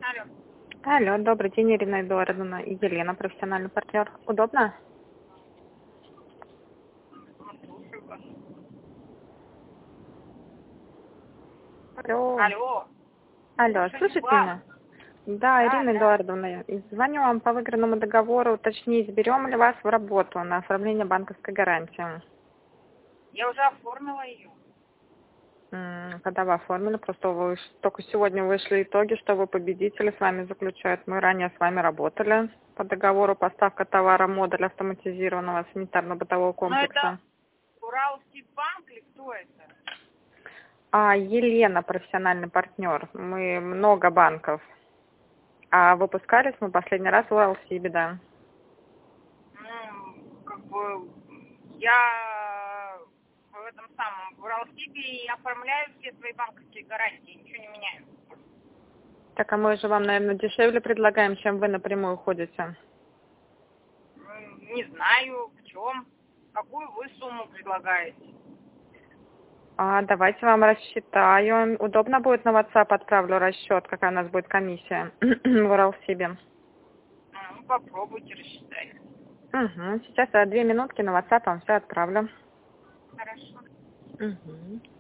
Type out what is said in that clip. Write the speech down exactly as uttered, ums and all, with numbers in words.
Алло. Алло, добрый день, Ирина Эдуардовна и Елена, профессиональный партнер. Удобно? Слушаю вас. Алло. Алло. Алло, Слушаю слышите вас. меня? Да, Да, Ирина да. Эдуардовна, звоню вам по выигранному договору, уточнить, берем ли вас в работу на оформление банковской гарантии. Я уже оформила ее. М, Когда вы оформили, просто вы ш- только сегодня вышли итоги, что вы победители с вами заключают. Мы ранее с вами работали по договору поставка товара модуля автоматизированного санитарно-бытового Но это комплекса. Уралский банк или кто это? А, Елена, профессиональный партнер. Мы много банков. А выпускались мы последний раз в Уралсибе, да. Ну, как бы я в этом самом в Уралсибе и оформляю все свои банковские гарантии, ничего не меняю. Так, а мы же вам, наверное, дешевле предлагаем, чем вы напрямую ходите. М, Не знаю, в чем, какую вы сумму предлагаете. А, давайте вам рассчитаю. Удобно будет на WhatsApp отправлю расчет, какая у нас будет комиссия в Уралсибе. Ну, попробуйте рассчитать. Угу. Сейчас я две минутки на WhatsApp вам все отправлю. Хорошо. Угу.